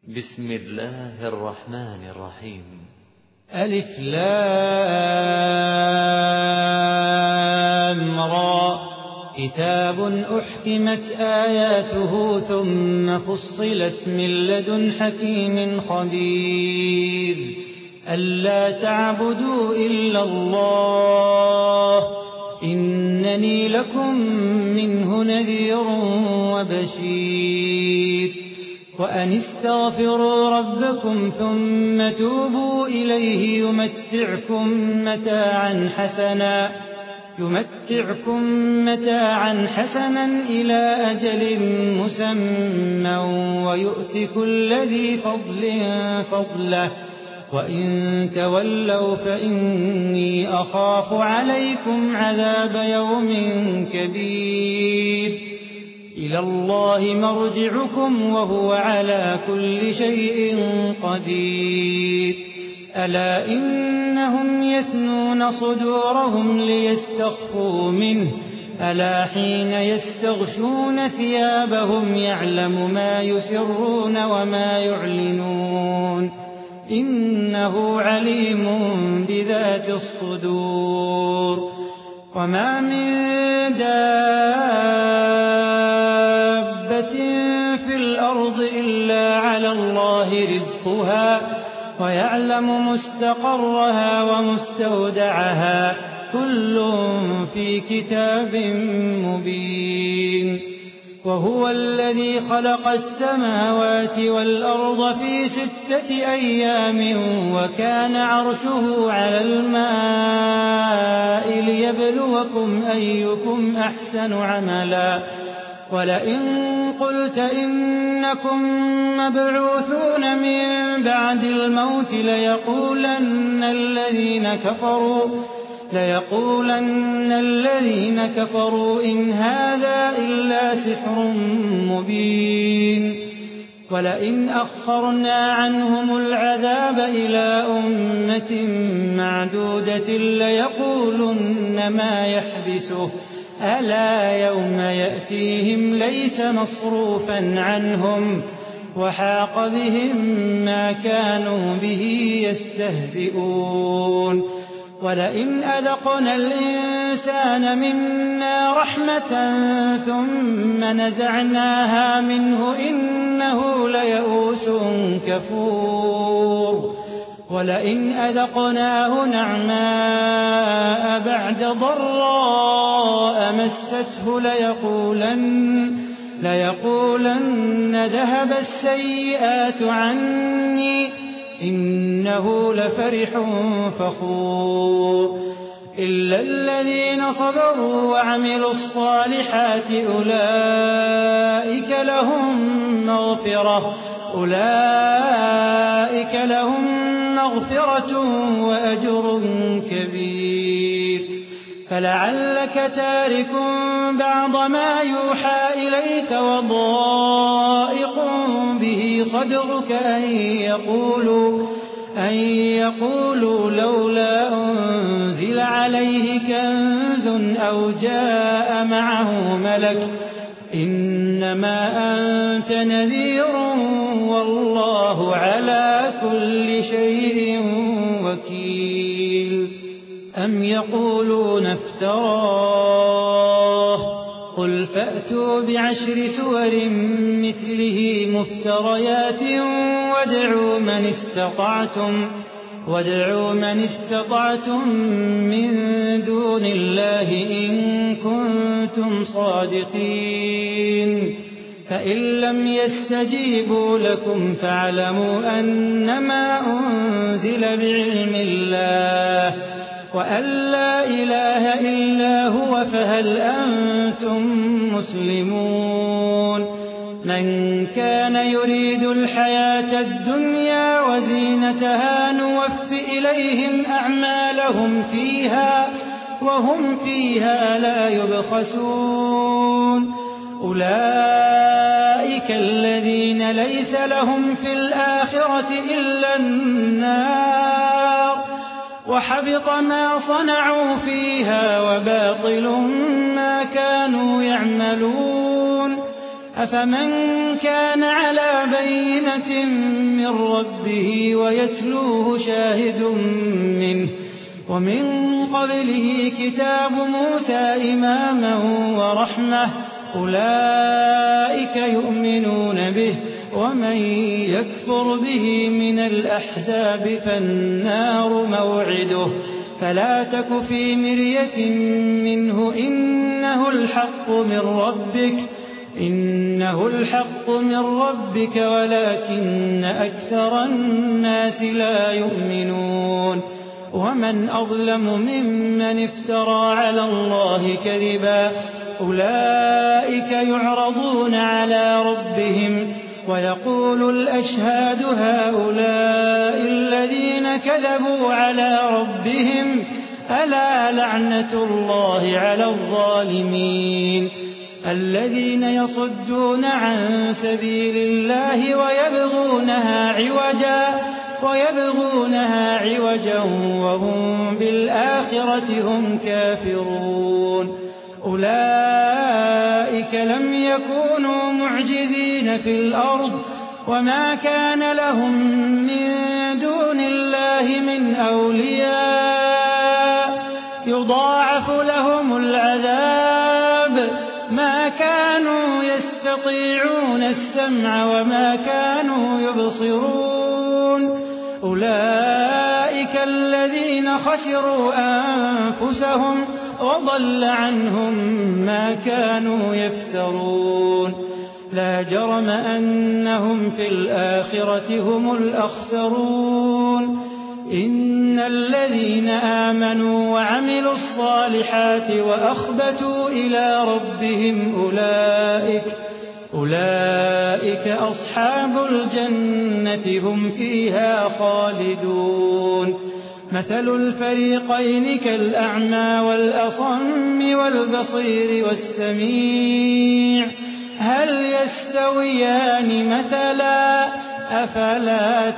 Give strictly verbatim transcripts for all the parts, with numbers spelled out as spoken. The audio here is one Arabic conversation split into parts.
بسم الله الرحمن الرحيم. ألف لام را كتاب أحكمت آياته ثم فصلت من لدن حكيم خبير ألا تعبدوا إلا الله إنني لكم منه نذير وبشير وأن استغفروا ربكم ثم توبوا إليه يمتعكم متاعا حسنا يمتعكم متاعا حسنا إلى أجل مسمى ويؤت كل ذي فضل فضله وإن تولوا فإني أخاف عليكم عذاب يوم كبير إلى الله مرجعكم وهو على كل شيء قدير ألا إنهم يثنون صدورهم ليستخفوا منه ألا حين يستغشون ثيابهم يعلم ما يسرون وما يعلنون إنه عليم بذات الصدور وما من دابة في الأرض إلا على الله رزقها ويعلم مستقرها ومستودعها كل في كتاب مبين وهو الذي خلق السماوات والأرض في ستة أيام وكان عرشه على الماء ليبلوكم أيكم أحسن عملا ولئن قلت إنكم مبعوثون من بعد الموت ليقولن الذين كفروا ليقولن الذين كفروا إن هذا إلا سحر مبين ولئن أخرنا عنهم العذاب إلى أمة معدودة ليقولن ما يحبسه ألا يوم يأتيهم ليس مصروفا عنهم وحاق بهم ما كانوا به يستهزئون ولئن أذقنا الإنسان منا رحمة ثم نزعناها منه إنه ليئوس كفور ولئن أذقناه نعماء بعد ضراء مسته ليقولن, ليقولن ذهب السيئات عني إنه لفرح فخور إلا الذين صبروا وعملوا الصالحات أولئك لهم مغفرة أولئك لهم مغفرة وأجر كبير فلعلك تارك بعض ما يوحى إليك وضائق به صدرك أن يقولوا, أن يقولوا لولا أنزل عليه كنز أو جاء معه ملك إنما أنت نذير والله على كل شيء وكيل أم يقولون افتراه قل فأتوا بعشر سور مثله مفتريات وادعوا من استطعتم وادعوا من استطعتم من دون الله إن كنتم صادقين فإن لم يستجيبوا لكم فاعلموا أنما أنزل بعلم الله وأن لا إله إلا هو فهل أنتم مسلمون من كان يريد الحياة الدنيا وزينتها نوف إليهم أعمالهم فيها وهم فيها لا يبخسون أولئك الذين ليس لهم في الآخرة إلا النار وحبط ما صنعوا فيها وباطل ما كانوا يعملون أفمن كان على بينة من ربه ويتلوه شاهد منه ومن قبله كتاب موسى إماما ورحمة أولئك يؤمنون به ومن يكفر به من الأحزاب فالنار موعده فلا تك في مرية منه إنه الحق من ربك إنه الحق من ربك ولكن أكثر الناس لا يؤمنون ومن أظلم ممن افترى على الله كذبا أولئك يعرضون على ربهم ويقول الأشهاد هؤلاء الذين كذبوا على ربهم ألا لعنة الله على الظالمين الذين يصدون عن سبيل الله ويبغونها عوجا ويبغونها عوجا وهم بالآخرة هم كافرون أولئك لم يكونوا معجزين في الأرض وما كان لهم من دون الله من أولياء يضاعف لهم العذاب ما كانوا يستطيعون السمع وما كانوا يبصرون أولئك الذين خسروا أنفسهم وضل عنهم ما كانوا يفترون لا جرم أنهم في الآخرة هم الأخسرون إن الذين آمنوا وعملوا الصالحات وأخبتوا إلى ربهم أولئك أولئك أصحاب الجنة هم فيها خالدون مثل الفريقين كالأعمى والأصم والبصير والسميع هل يستويان مثلا أفلا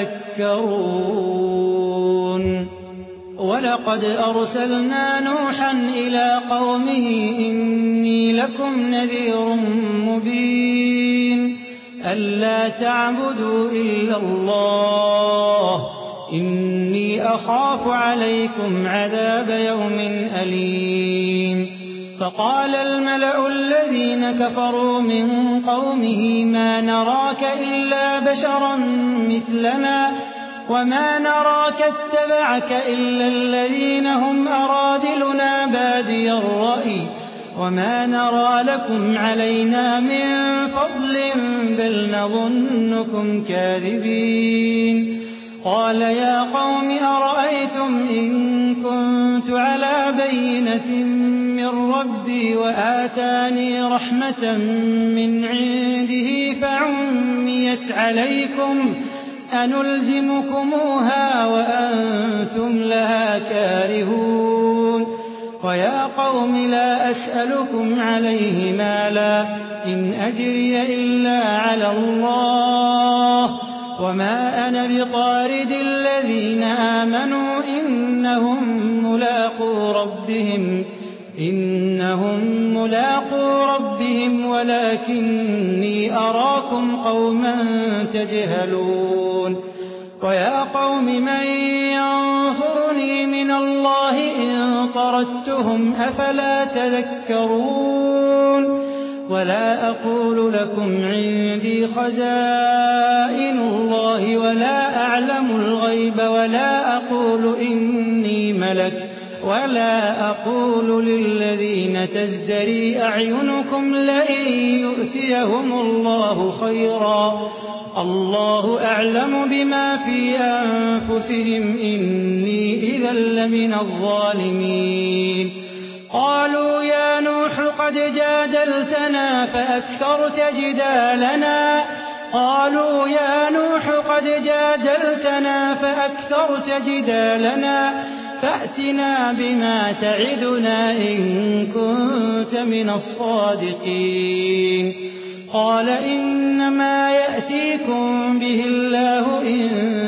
تذكرون ولقد أرسلنا نوحا إلى قومه إني لكم نذير مبين ألا تعبدوا إلا الله إني أخاف عليكم عذاب يوم أليم فقال الملأ الذين كفروا من قومه ما نراك إلا بشرا مثلنا وما نراك اتبعك إلا الذين هم أرادلنا بادي الرأي وما نرى لكم علينا من فضل بل نظنكم كاذبين قال يا قوم أرأيتم إن كنت على بينة من ربي وآتاني رحمة من عنده فعميت عليكم أنلزمكموها وأنتم لها كارهون ويا قوم لا أسألكم عليه مالا إن أجري إلا على الله وما أنا بطارد الذين آمنوا إنهم ملاقو ربهم إنهم ملاقو ربهم ولكني أراكم قوما تجهلون ويا قوم من ينصرني من الله إن طردتهم أفلا تذكرون ولا أقول لكم عندي خزائن الله ولا أعلم الغيب ولا أقول إني ملك ولا أقول للذين تزدري أعينكم لئن يؤتيهم الله خيرا الله أعلم بما في أنفسهم إني إذا لمن الظالمين قالوا يا نوح قد جادلتنا فأكثرت جدالنا قالوا يا نوح قد جادلتنا فأكثرت جدالنا فأتنا بما تعدنا إن كنت من الصادقين قال إنما يأتيكم به الله إن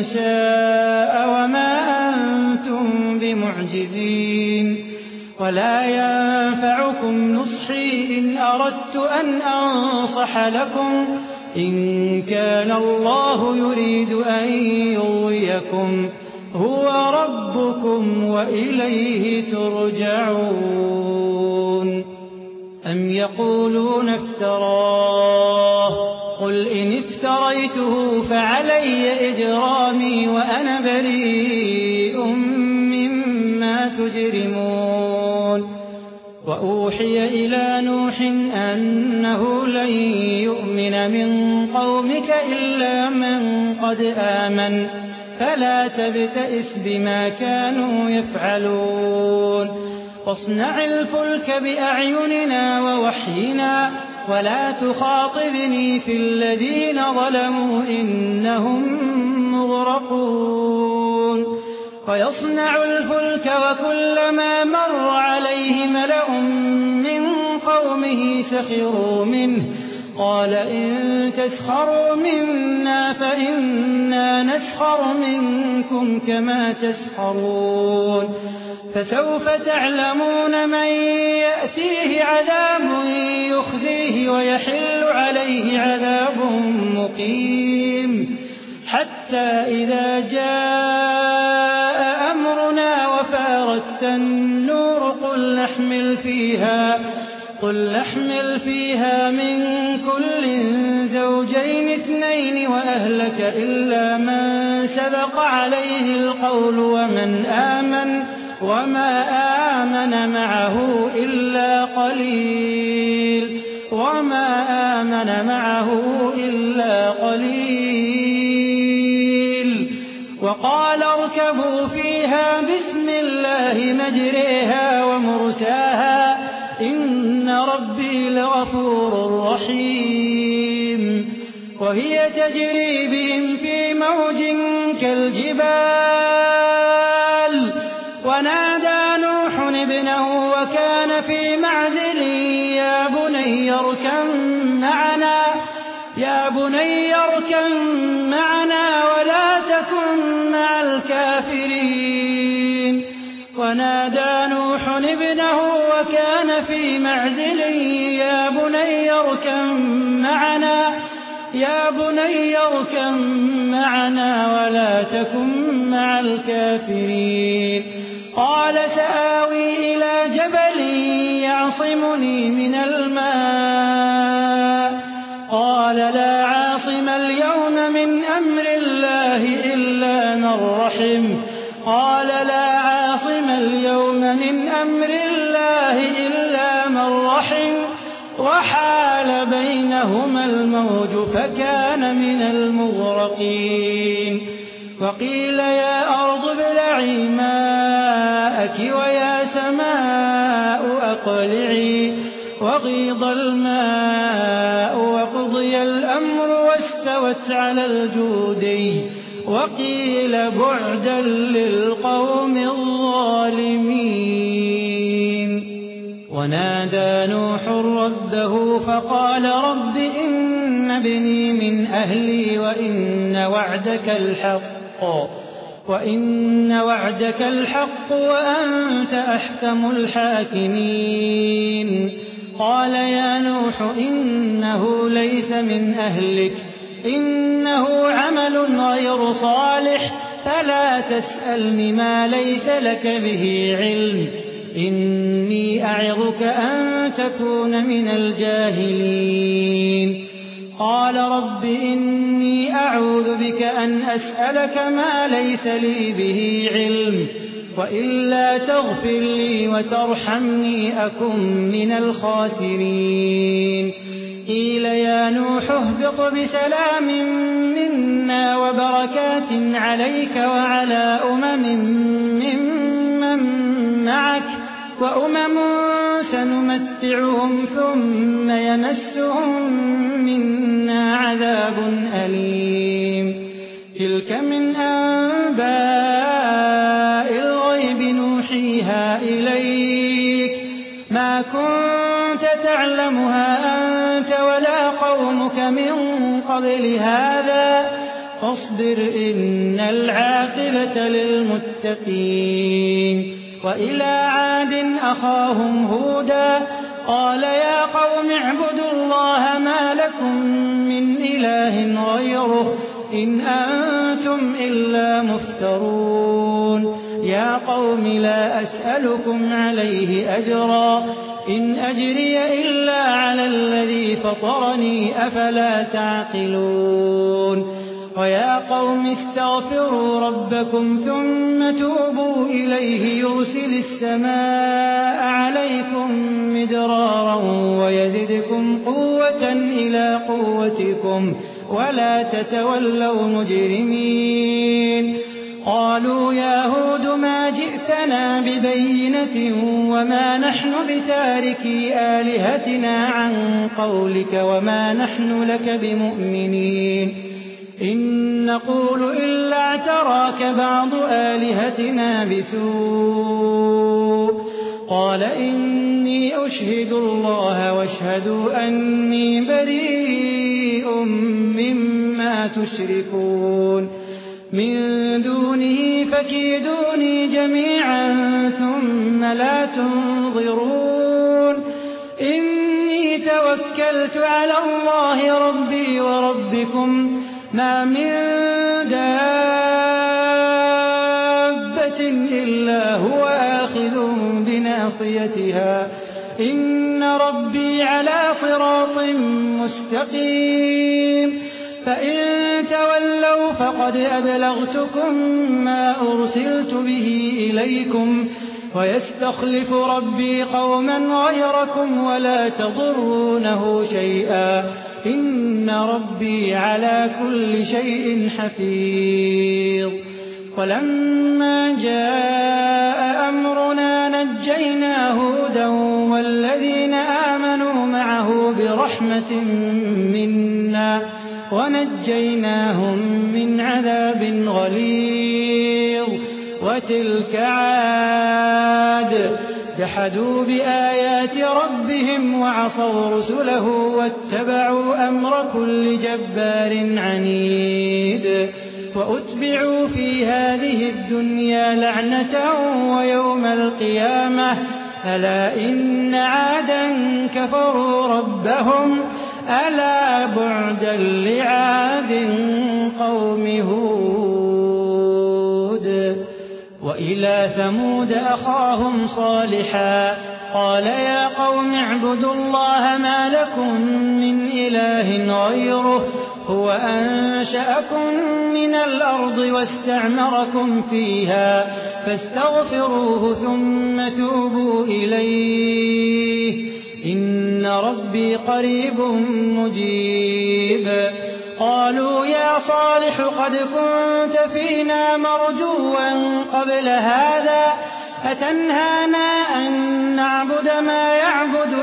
شاء وما أنتم بمعجزين ولا ينفعكم نصحي إن أردت أن أنصح لكم إن كان الله يريد أن يغويكم هو ربكم وإليه ترجعون. أم يقولون افتراه قل إن افتريته فعلي إجرامي وأنا بريء مما تجرمون. وأوحي إلى نوح أنه لن يؤمن من قومك إلا من قد آمن فلا تبتئس بما كانوا يفعلون. واصنع الفلك بأعيننا ووحينا ولا تخاطبني في الذين ظلموا إنهم مغرقون. ويصنع الفلك وكلما مر عليه ملأ من قومه سخروا منه قال إن تسخروا منا فإنا نسخر منكم كما تسخرون. فسوف تعلمون من يأتيه عذاب يخزيه ويحل عليه عذاب مقيم. حتى إذا جاء أمرنا وفارت النور قل نحمل فيها قل نحمل فيها من كل زوجين اثنين وأهلك إلا من سبق عليه القول ومن آمن وما آمن معه إلا قليل وما آمن معه إلا قليل. وقال اركبوا فيها بسم الله مجريها ومرساها إن ربي لغفور رحيم. وهي تجري بهم في موج كالجبال ونادى نوح ابنه وكان في معزل يا بني اركب معنا يا بني اركب معنا ولا تكن مع الكافرين. ونادى نوح ابنه وكان في معزل يا بني اركب معنا يا بني اركب معنا ولا تكن مع الكافرين. قال سآوي إلى جبل يعصمني من الماء قال لا عاصم اليوم من أمر الله إلا من رحم قال لا عاصم اليوم من أمر الله إلا من رحم وحال بينهما الموج فكان من المغرقين. وقيل يا أرض ابلعي ماءك ويا سماء أقلعي وغيض الماء وقضي الأمر واستوت على الجودي وقيل بعدا للقوم الظالمين. ونادى نوح ربه فقال رب إن ابني من أهلي وإن وعدك الحق وإن وعدك الحق وأنت أحكم الحاكمين. قال يا نوح إنه ليس من أهلك إنه عمل غير صالح فلا تسألني ما ليس لك به علم إني أعظك أن تكون من الجاهلين. قال رب إني أعوذ بك أن أسألك ما ليس لي به علم وإلا تغفر لي وترحمني أكن من الخاسرين. قيل يا نوح اهبط بسلام منا وبركات عليك وعلى أمم ممن معك وأمم سنمتعهم ثم يمسهم منا عذاب أليم. تلك من أنباء الغيب نوحيها إليك ما كنت تعلمها أنت ولا قومك من قبل هذا فاصبر إن العاقبة للمتقين. وإلى عاد أخاهم هودا قال يا قوم اعبدوا الله ما لكم من إله غيره إن أنتم إلا مفترون يا قوم لا أسألكم عليه أجرا إن أجري إلا على الذي فطرني أفلا تعقلون ويا قوم استغفروا ربكم ثم توبوا إليه يرسل السماء عليكم مدرارا ويزدكم قوة إلى قوتكم ولا تتولوا مجرمين قالوا يا هود ما جئتنا ببينة وما نحن بتاركي آلهتنا عن قولك وما نحن لك بمؤمنين إن نقول إلا اعتراك بعض آلهتنا بسوء قال إني أشهد الله واشهدوا أني بريء مما تشركون من دونه فكيدوني جميعا ثم لا تنظرون إني توكلت على الله ربي وربكم ما من دابة إلا هو آخذ بناصيتها إن ربي على صراط مستقيم فإن تولوا فقد أبلغتكم ما أرسلت به إليكم ويستخلف ربي قوما غيركم ولا تضرونه شيئا إن ربي على كل شيء حفيظ ولما جاء أمرنا نجينا هودا والذين آمنوا معه برحمة منا ونجيناهم من عذاب غليظ وتلك عاد جحدوا بآيات ربهم وعصوا رسله واتبعوا أمر كل جبار عنيد وأتبعوا في هذه الدنيا لعنة ويوم القيامة ألا إن عادا كفروا ربهم ألا بعدا لعاد قوم هود وإلى ثمود أخاهم صالحا قال يا قوم اعبدوا الله ما لكم من إله غيره هو أنشأكم من الأرض واستعمركم فيها فاستغفروه ثم توبوا إليه إن ربي قريب مجيب قالوا يا صالح قد كنت فينا مرجوا قبل هذا أتنهانا أن نعبد ما يعبد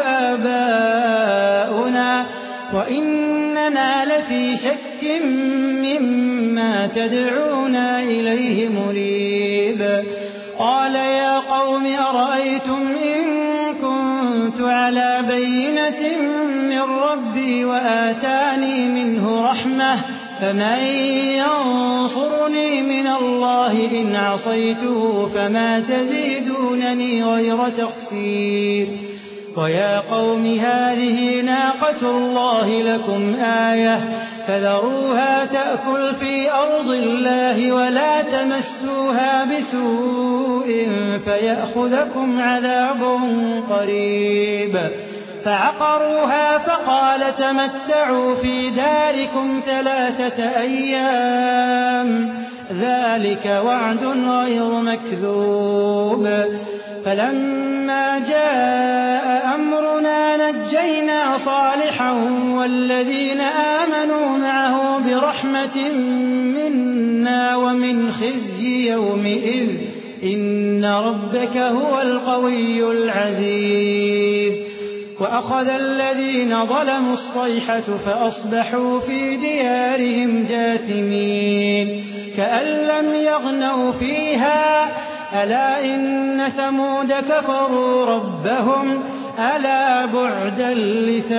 آباؤنا وإننا لفي شك مما تدعونا إليه مريب قال يا قوم أرأيتم إن كنت على بينة من ربي وآتاني منه رحمة فمن ينصرني من الله إن عصيته فما تزيدونني غير تخسير ويا قوم هذه ناقة الله لكم آية فذروها تأكل في أرض الله ولا تمسوها بسوء فيأخذكم عذاب قريب فعقروها فقال تمتعوا في داركم ثلاثة أيام ذلك وعد غير مكذوب فلما جاء أمرنا نجينا صالحا والذين آمنوا معه برحمة منا ومن خزي يومئذ إن ربك هو القوي العزيز وأخذ الذين ظلموا الصيحة فأصبحوا في ديارهم جاثمين كأن لم يغنوا فيها ألا إن ثمود كفروا ربهم ألا بعدا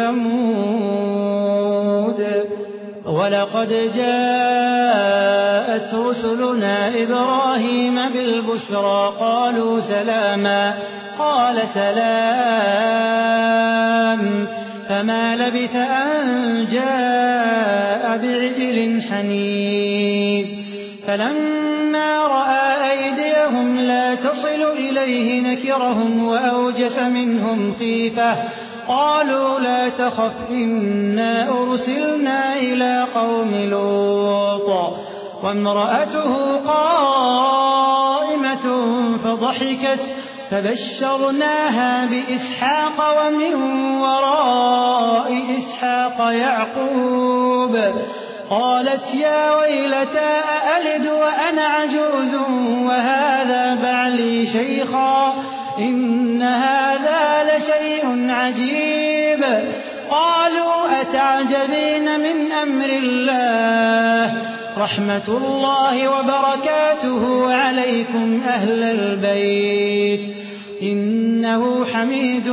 لثمود ولقد جاء جاءت رسلنا إبراهيم بالبشرى قالوا سلاما قال سلام فما لبث أن جاء بعجل حنيذ فلما رأى أيديهم لا تصل إليه نكرهم وأوجس منهم خيفة قالوا لا تخف إنا أرسلنا إلى قوم لوط وامرأته قائمة فضحكت فبشرناها بإسحاق ومن وراء إسحاق يعقوب قالت يا ويلتى أألد وأنا عجوز وهذا بعلي شيخا إن هذا لشيء عجيب قالوا أتعجبين من أمر الله رحمة الله وبركاته عليكم أهل البيت إنه حميد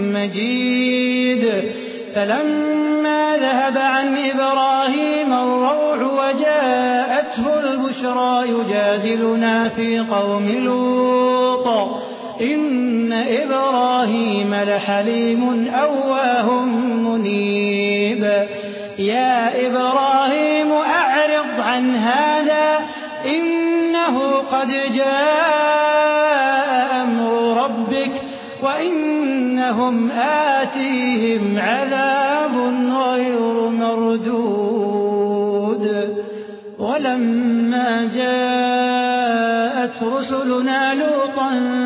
مجيد فلما ذهب عن إبراهيم الروع وجاءته البشرى يجادلنا في قوم لوط إن إبراهيم لحليم أواه منيب يا إبراهيم أعرض عن هذا إنه قد جاء أمر ربك وإنهم آتيهم عذاب غير مردود ولما جاءت رسلنا لوطا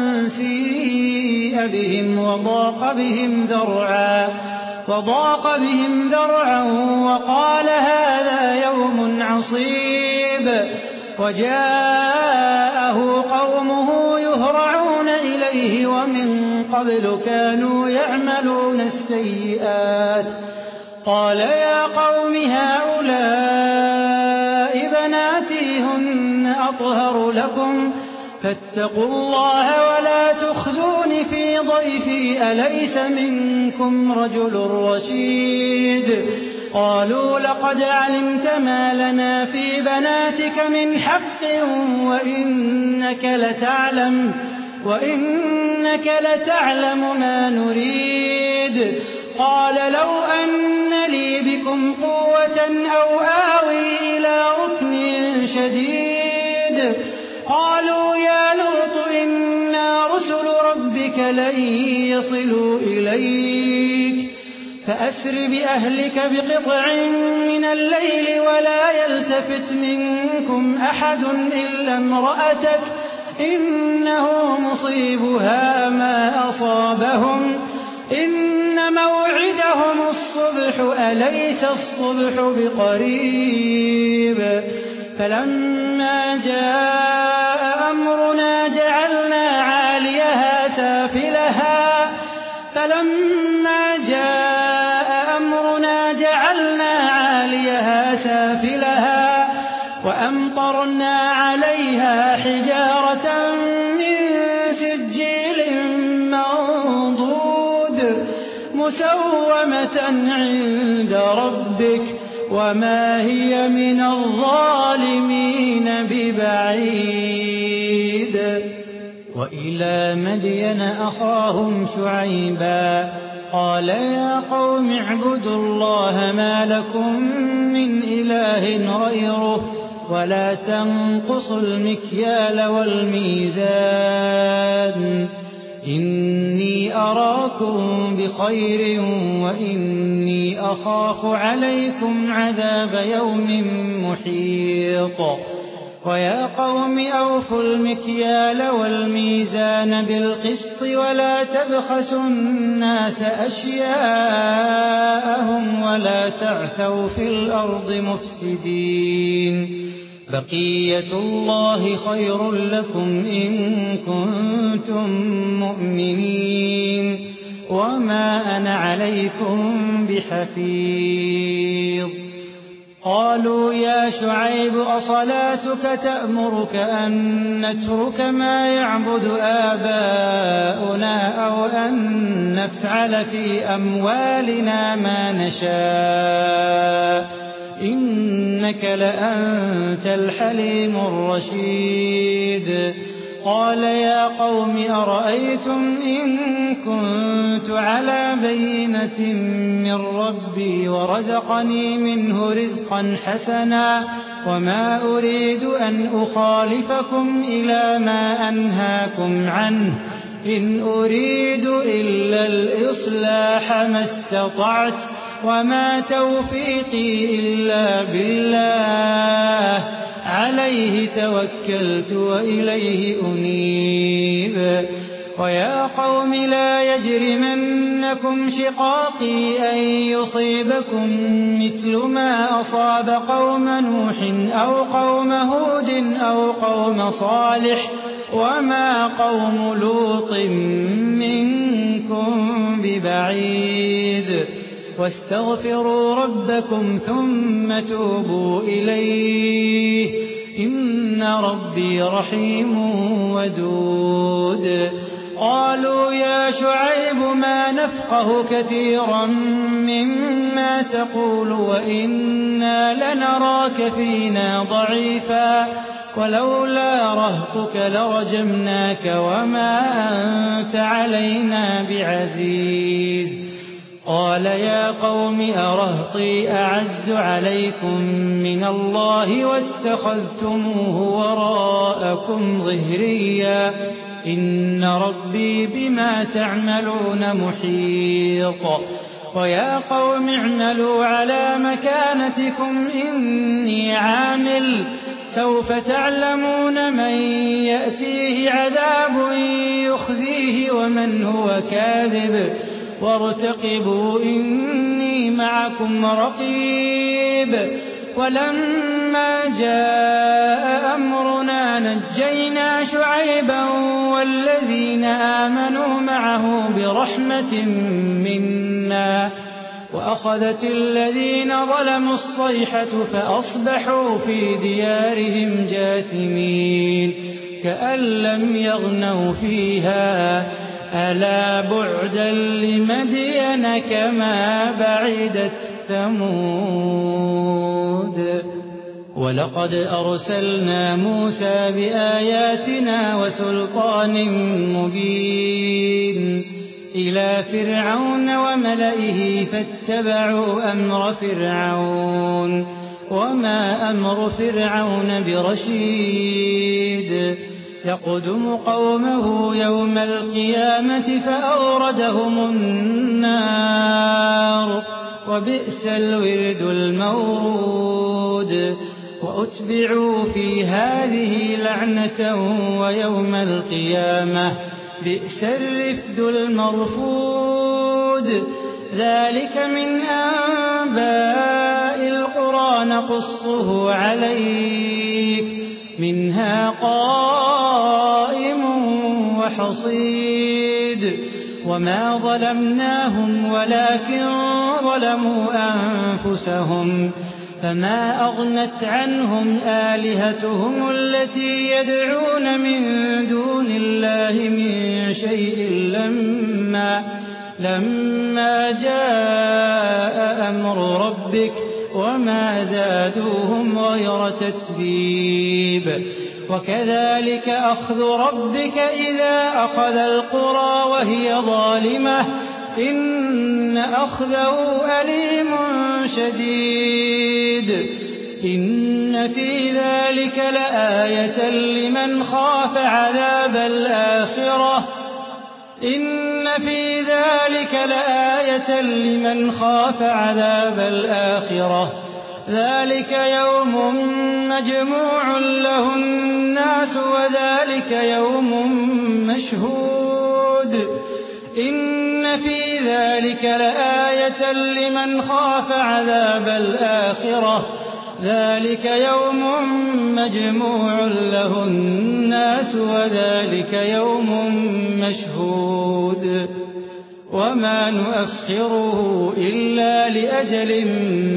سيء بهم وضاق بهم ذرعا وضاق بهم ذرعا وقال هذا يوم عصيب وجاءه قومه يهرعون إليه ومن قبل كانوا يعملون السيئات قال يا قوم هؤلاء بناتي هن أطهر لكم فاتقوا الله ولا تخزون في ضيفي أليس منكم رجل رشيد قالوا لقد علمت ما لنا في بناتك من حق وإنك لتعلم وإنك لتعلم ما نريد قال لو أن لي بكم قوة أو آوي إلى ركن شديد قالوا يا لوط إنا رسل ربك لن يصلوا إليك فأسر بأهلك بقطع من الليل ولا يلتفت منكم أحد إلا امرأتك إنه مصيبها ما أصابهم إن موعدهم الصبح أليس الصبح بقريب فلما جاء أمرنا جعلنا عاليها سافلها فلما جاء أمرنا جعلنا عاليها سافلها وأمطرنا عليها حجارة من سجيل منضود مسومة عند ربك وما هي من الظالمين ببعيد وإلى مدين أخاهم شعيبا قال يا قوم اعبدوا الله ما لكم من إله غيره ولا تنقصوا المكيال والميزان إني أراكم بخير وإني أخاف عليكم عذاب يوم محيط ويا قوم أوفوا المكيال والميزان بالقسط ولا تبخسوا الناس أشياءهم ولا تعثوا في الأرض مفسدين بقية الله خير لكم إن كنتم مؤمنين وما أنا عليكم بحفيظ قالوا يا شعيب أصلاتك تأمرك أن نترك ما يعبد آباؤنا أو أن نفعل في أموالنا ما نشاء إنك لأنت الحليم الرشيد قال يا قوم أرأيتم إن كنت على بينة من ربي ورزقني منه رزقا حسنا وما أريد أن أخالفكم إلى ما أنهاكم عنه إن أريد إلا الإصلاح ما استطعت وما توفيقي إلا بالله عليه توكلت وإليه أنيب ويا قوم لا يجرمنكم شقاقي أن يصيبكم مثل ما أصاب قوم نوح أو قوم هود أو قوم صالح وما قوم لوط منكم ببعيد واستغفروا ربكم ثم توبوا إليه إن ربي رحيم ودود قالوا يا شعيب ما نفقه كثيرا مما تقول وإنا لنراك فينا ضعيفا ولولا رهطك لرجمناك وما أنت علينا بعزيز قال يا قوم أرهطي أعز عليكم من الله واتخذتموه وراءكم ظهريا إن ربي بما تعملون محيط ويا قوم اعملوا على مكانتكم إني عامل سوف تعلمون من يأتيه عذاب يخزيه ومن هو كاذب وارتقبوا إني معكم رقيب ولما جاء أمرنا نجينا شعيبا والذين آمنوا معه برحمة منا وأخذت الذين ظلموا الصيحة فأصبحوا في ديارهم جاثمين كأن لم يغنوا فيها ألا بعدا لمدين كما بعدت ثمود ولقد أرسلنا موسى بآياتنا وسلطان مبين إلى فرعون وملئه فاتبعوا أمر فرعون وما أمر فرعون برشيد يقدم قومه يوم القيامة فأوردهم النار وبئس الورد المورود وأتبعوا في هذه لعنة ويوم القيامة بئس الرفد المرفود ذلك من أنباء القرى نقصه عليك منها قائم وحصيد وما ظلمناهم ولكن ظلموا أنفسهم فما أغنت عنهم آلهتهم التي يدعون من دون الله من شيء لما, لما جاء أمر ربك وما زادوهم غير تتبيب وكذلك أخذ ربك إذا أخذ القرى وهي ظالمة إن أخذه أليم شديد إن في ذلك لآية لمن خاف عذاب الآخرة إن في ذلك لآية لمن خاف عذاب الآخرة ذلك يوم مجموع له الناس وذلك يوم مشهود إن في ذلك لآية لمن خاف عذاب الآخرة ذلك يوم مجموع له الناس وذلك يوم مشهود وما نؤخره إلا لأجل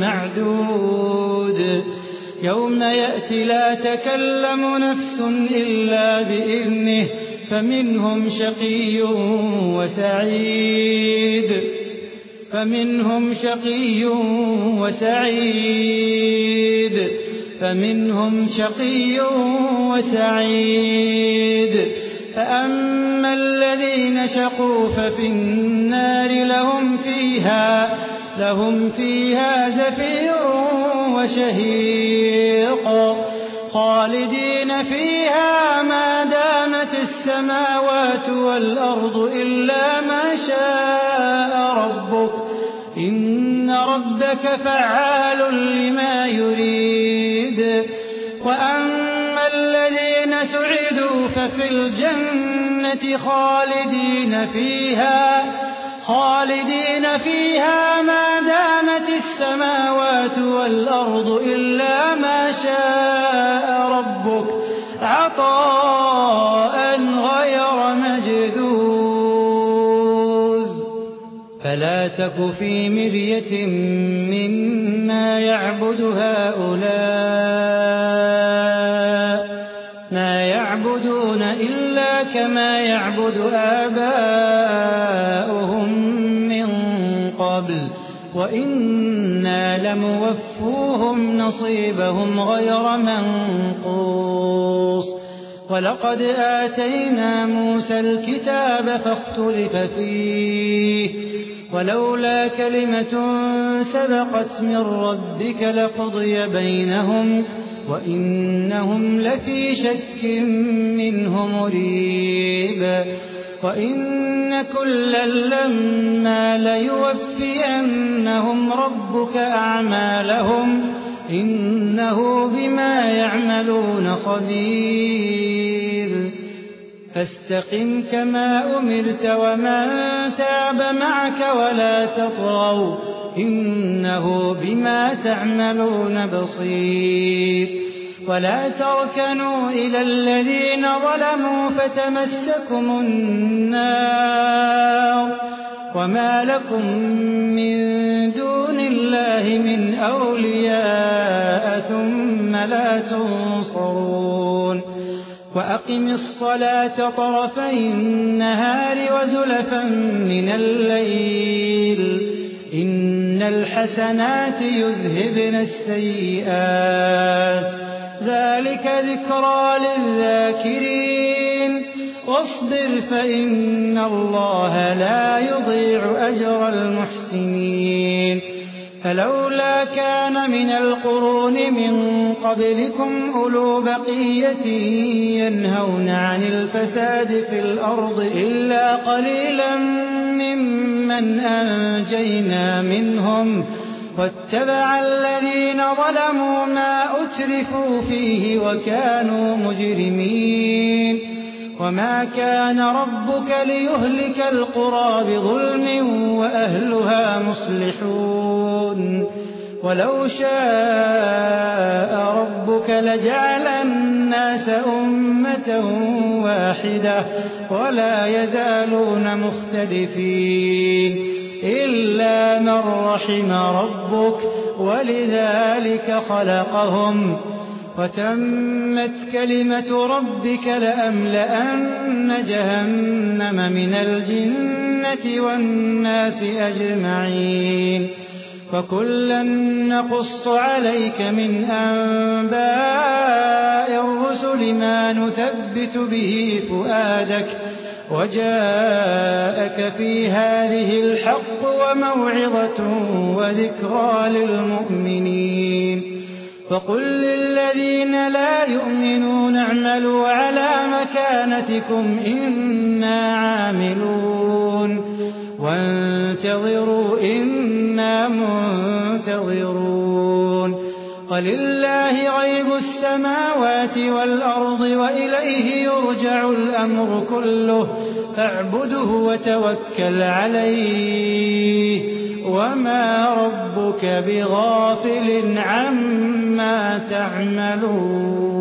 معدود يوم يأتي لا تكلم نفس إلا بإذنه فمنهم شقي وسعيد فمنهم شقي وسعيد فمنهم شقي وسعيد فأما الذين شقوا ففي النار لهم فيها لهم فيها زفير وشهيق خالدين فيها ما دامت السماوات والأرض إلا ما شاء ربك إن ربك فعال لما يريد وأما الذين سعدوا ففي الجنة خالدين فيها خالدين فيها ما دامت السماوات والأرض إلا ما شاء ربك عطاء غير مجذوذ فلا تك في مرية مما يعبد هؤلاء ما يعبدون إلا كما يعبد آباؤهم من قبل وإنا لموفوهم نصيبهم غير منقوص ولقد آتينا موسى الكتاب فاختلف فيه ولولا كلمة سبقت من ربك لقضي بينهم وإنهم لفي شك منه مريب وإن كلا لما ليوفينهم ربك أعمالهم إنه بما يعملون خبير فاستقم كما أمرت ومن تاب معك ولا تطغوا إنه بما تعملون بصير ولا تركنوا إلى الذين ظلموا فتمسكم النار وما لكم من دون الله من أولياء ثم لا تنصرون وأقم الصلاة طرفي النهار وزلفا من الليل إن الحسنات يذهبن السيئات ذلك ذكرى للذاكرين واصبر فإن الله لا يضيع أجر المحسنين فلولا كان من القرون من قبلكم أولو بقية ينهون عن الفساد في الأرض إلا قليلا ممن أنجينا منهم واتبع الذين ظلموا ما أترفوا فيه وكانوا مجرمين وما كان ربك ليهلك القرى بظلم وأهلها مصلحون ولو شاء ربك لجعل الناس أمة واحدة ولا يزالون مختلفين إلا من رحم ربك ولذلك خلقهم وتمت كلمة ربك لأملأن جهنم من الجنة والناس أجمعين وكلا نقص عليك من أنباء الرسل ما نثبت به فؤادك وجاءك في هذه الحق وموعظة وذكرى للمؤمنين فقل للذين لا يؤمنون اعملوا على مكانتكم إنا عاملون وانتظروا إنا منتظرون ولله غيب السماوات والأرض وإليه يرجع الأمر كله فاعبده وتوكل عليه وما ربك بغافل عما تعملون